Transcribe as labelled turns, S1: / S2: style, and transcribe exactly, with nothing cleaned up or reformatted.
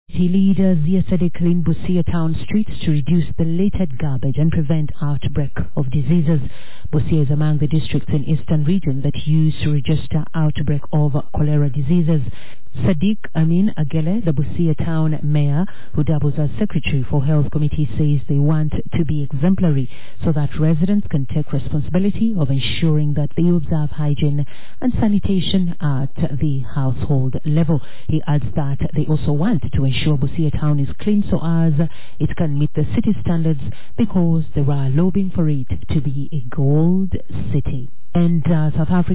S1: City leaders yesterday cleaned Busia town streets to reduce the latent garbage and prevent outbreak of diseases. Busia is among the districts in eastern region that used to register outbreak of cholera diseases. Sadiq Amin Agele, the Busia town mayor, who doubles as secretary for health committee, says they want to be exemplary so that residents can take responsibility of ensuring that they observe hygiene and sanitation at the household level. He adds that they also want to ensure Busia town is clean so as it can meet the city standards because they are lobbying for it to be a gold city. And uh, South Africa